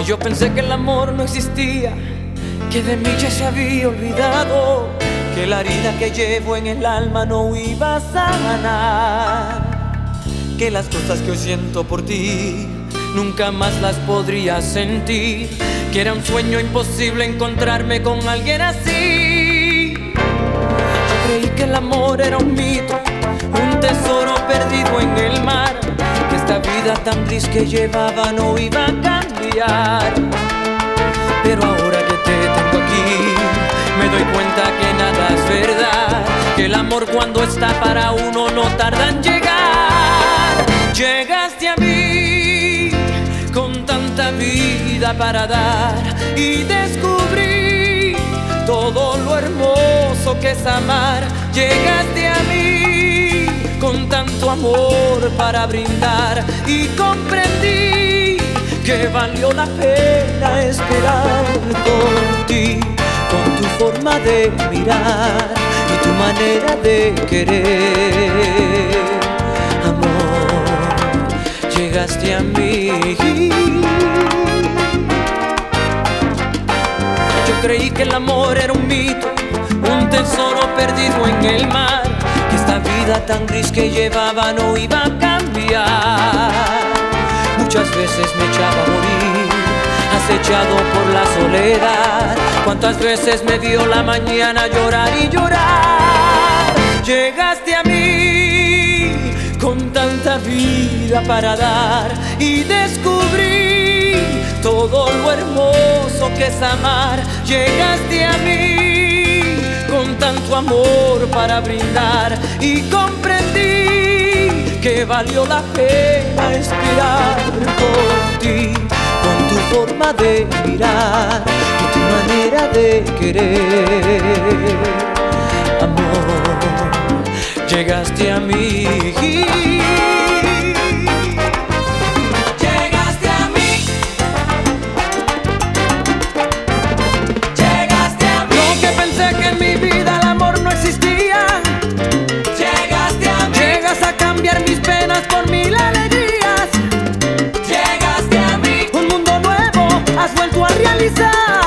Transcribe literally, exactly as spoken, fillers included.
Que yo pensé que el amor no existía, que de mí ya se había olvidado, que la herida que llevo en el alma no iba a sanar, que las cosas que hoy siento por ti nunca más las podría sentir, que era un sueño imposible encontrarme con alguien así. Yo creí que el amor era un mito, un tesoro perdido en el mar, que esta vida tan gris que llevaba no iba a cambiar. Pero ahora que te tengo aquí, me doy cuenta que nada es verdad, que el amor cuando está para uno no tarda en llegar. Llegaste a mí con tanta vida para dar y descubrí todo lo hermoso que es amar. Llegaste a mí con tanto amor para brindar y comprendí que valió la pena esperar por ti, con tu forma de mirar y tu manera de querer. Amor, llegaste a mí. Yo creí que el amor era un mito, un tesoro perdido en el mar, que esta vida tan gris que llevaba no iba a cambiar. Muchas veces me echaba a morir, acechado por la soledad. Cuántas veces me vio la mañana llorar y llorar. Llegaste a mí con tanta vida para dar y descubrí todo lo hermoso que es amar. Llegaste a mí con tanto amor para brindar y comprendí que valió la pena esperar por ti, con tu forma de mirar y tu manera de querer. Amor, llegaste a mí. Llegaste a mí. Llegaste a mí. Lo que pensé que en mi vida el amor no existía. Llegaste a mí. Llegas a cambiar mis penas por mil alegrías. Llegaste a mí. Un mundo nuevo has vuelto a realizar.